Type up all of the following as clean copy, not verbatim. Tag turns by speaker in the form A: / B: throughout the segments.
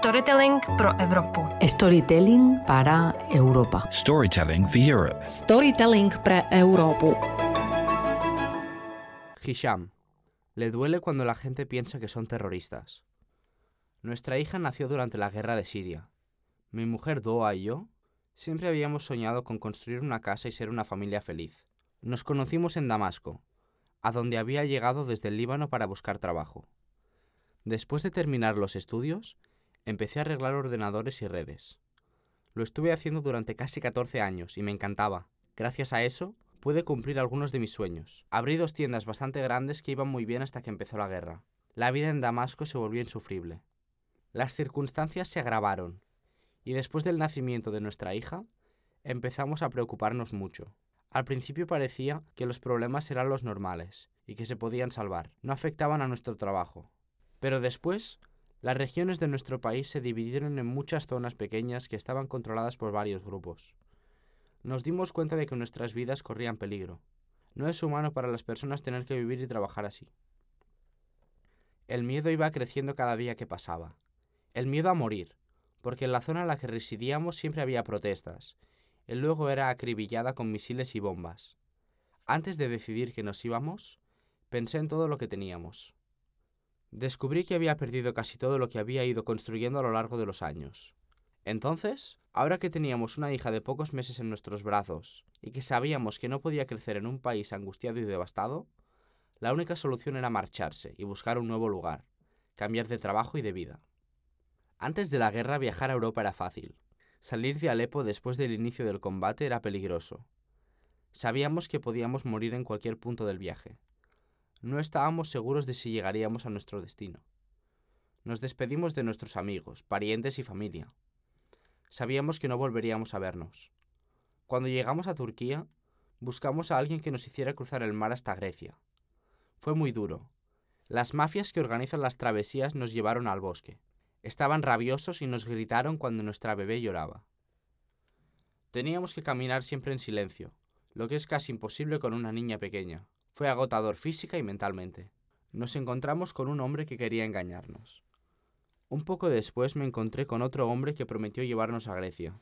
A: Storytelling pro Evropu.
B: Storytelling para Europa.
C: Storytelling for Europe.
D: Storytelling pre Európu.
E: Hisham. Le duele cuando la gente piensa que son terroristas. Nuestra hija nació durante la guerra de Siria. Mi mujer Doa y yo siempre habíamos soñado con construir una casa y ser una familia feliz. Nos conocimos en Damasco, a donde había llegado desde el Líbano para buscar trabajo. Después de terminar los estudios, empecé a arreglar ordenadores y redes. Lo estuve haciendo durante casi 14 años y me encantaba. Gracias a eso, pude cumplir algunos de mis sueños. Abrí 2 tiendas bastante grandes que iban muy bien hasta que empezó la guerra. La vida en Damasco se volvió insufrible. Las circunstancias se agravaron, y después del nacimiento de nuestra hija, empezamos a preocuparnos mucho. Al principio parecía que los problemas eran los normales y que se podían salvar, no afectaban a nuestro trabajo. Pero después, las regiones de nuestro país se dividieron en muchas zonas pequeñas que estaban controladas por varios grupos. Nos dimos cuenta de que nuestras vidas corrían peligro. No es humano para las personas tener que vivir y trabajar así. El miedo iba creciendo cada día que pasaba. El miedo a morir, porque en la zona en la que residíamos siempre había protestas, y luego era acribillada con misiles y bombas. Antes de decidir que nos íbamos, pensé en todo lo que teníamos. Descubrí que había perdido casi todo lo que había ido construyendo a lo largo de los años. Entonces, ahora que teníamos una hija de pocos meses en nuestros brazos y que sabíamos que no podía crecer en un país angustiado y devastado, la única solución era marcharse y buscar un nuevo lugar, cambiar de trabajo y de vida. Antes de la guerra viajar a Europa era fácil. Salir de Alepo después del inicio del combate era peligroso. Sabíamos que podíamos morir en cualquier punto del viaje. No estábamos seguros de si llegaríamos a nuestro destino. Nos despedimos de nuestros amigos, parientes y familia. Sabíamos que no volveríamos a vernos. Cuando llegamos a Turquía, buscamos a alguien que nos hiciera cruzar el mar hasta Grecia. Fue muy duro. Las mafias que organizan las travesías nos llevaron al bosque. Estaban rabiosos y nos gritaron cuando nuestra bebé lloraba. Teníamos que caminar siempre en silencio, lo que es casi imposible con una niña pequeña. Fue agotador física y mentalmente. Nos encontramos con un hombre que quería engañarnos. Un poco después me encontré con otro hombre que prometió llevarnos a Grecia.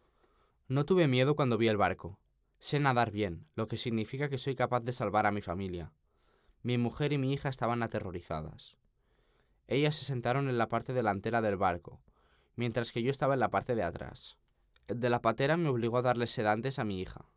E: No tuve miedo cuando vi el barco. Sé nadar bien, lo que significa que soy capaz de salvar a mi familia. Mi mujer y mi hija estaban aterrorizadas. Ellas se sentaron en la parte delantera del barco, mientras que yo estaba en la parte de atrás. El de la patera me obligó a darle sedantes a mi hija.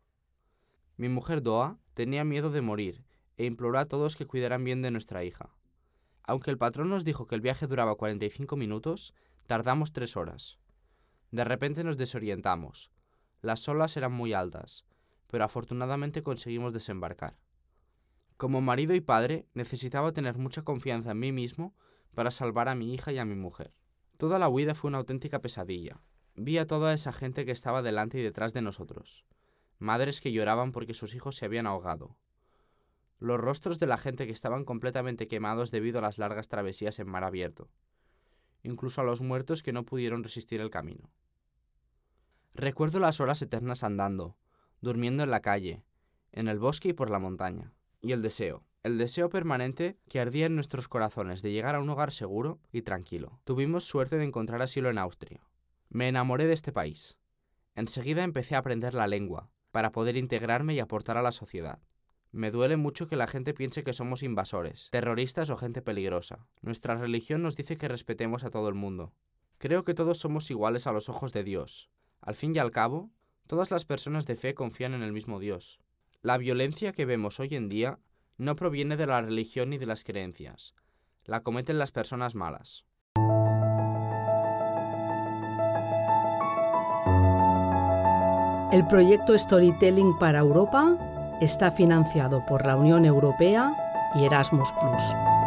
E: Mi mujer Doa tenía miedo de morir e imploró a todos que cuidaran bien de nuestra hija. Aunque el patrón nos dijo que el viaje duraba 45 minutos, tardamos 3 horas. De repente nos desorientamos. Las olas eran muy altas, pero afortunadamente conseguimos desembarcar. Como marido y padre, necesitaba tener mucha confianza en mí mismo para salvar a mi hija y a mi mujer. Toda la huida fue una auténtica pesadilla. Vi a toda esa gente que estaba delante y detrás de nosotros. Madres que lloraban porque sus hijos se habían ahogado. Los rostros de la gente que estaban completamente quemados debido a las largas travesías en mar abierto. Incluso a los muertos que no pudieron resistir el camino. Recuerdo las horas eternas andando, durmiendo en la calle, en el bosque y por la montaña. Y el deseo permanente que ardía en nuestros corazones de llegar a un hogar seguro y tranquilo. Tuvimos suerte de encontrar asilo en Austria. Me enamoré de este país. Enseguida empecé a aprender la lengua, para poder integrarme y aportar a la sociedad. Me duele mucho que la gente piense que somos invasores, terroristas o gente peligrosa. Nuestra religión nos dice que respetemos a todo el mundo. Creo que todos somos iguales a los ojos de Dios. Al fin y al cabo, todas las personas de fe confían en el mismo Dios. La violencia que vemos hoy en día no proviene de la religión ni de las creencias. La cometen las personas malas.
B: El proyecto Storytelling para Europa está financiado por la Unión Europea y Erasmus+.